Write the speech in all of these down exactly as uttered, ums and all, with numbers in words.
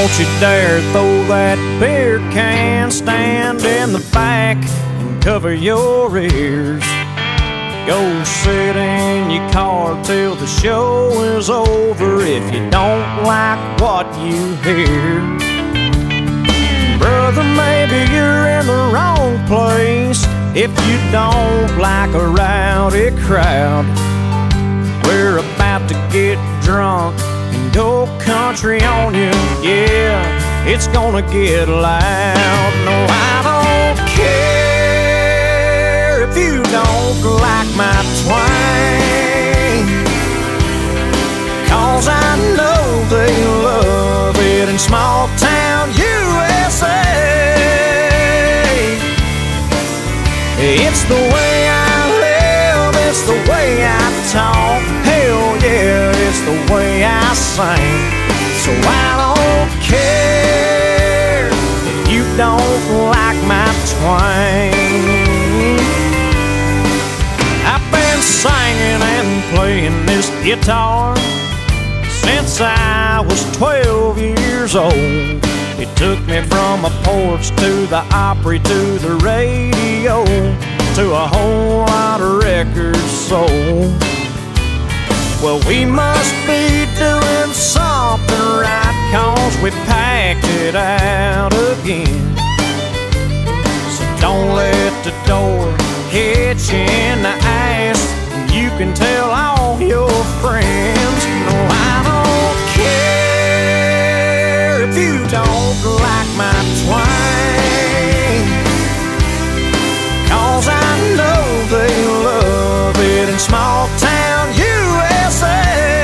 Don't you dare throw that beer can, stand in the back and cover your ears. Go sit in your car till the show is over if you don't like what you hear. Brother, maybe you're in the wrong place if you don't like a rowdy crowd. We're about to get drunk and go country on you, yeah, it's gonna get loud. No, I don't care if you don't like my twang, 'cause I know they love it in small town U S A. It's the way I live, it's the way I talk, hell yeah, it's the way I sing. So I don't care if you don't like my twang. I've been singing and playing this guitar since I was twelve years old. It took me from a porch to the Opry to the radio to a whole lot of records sold. Well, we must be doing something right, 'cause we packed it out again. So don't let the door hit you in the ass. You can tell all your friends. No, I don't care if you don't like my twang, 'cause I know they love it in small town U S A.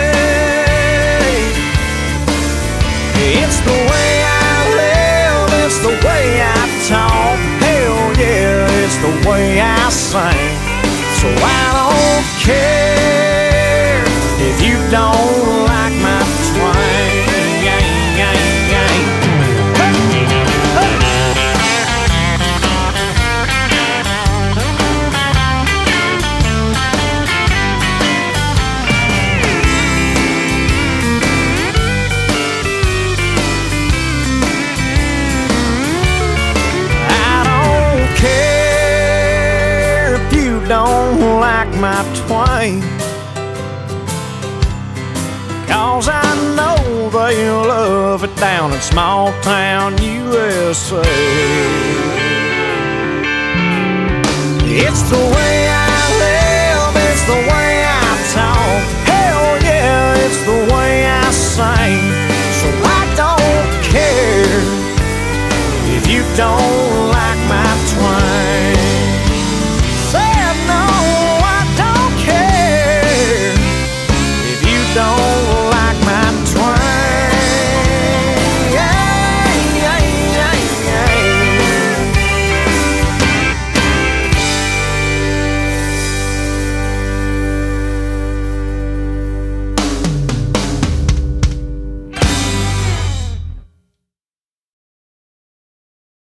It's the way I live, it's the way I talk, hell yeah, it's the way I sing. So I don't care if you don't like my twang. Don't like my twang, 'cause I know they love it down in small town U S A. It's the way I live, it's the way I talk, hell yeah, it's the way I sing. So I don't care if you don't like my twang. Don't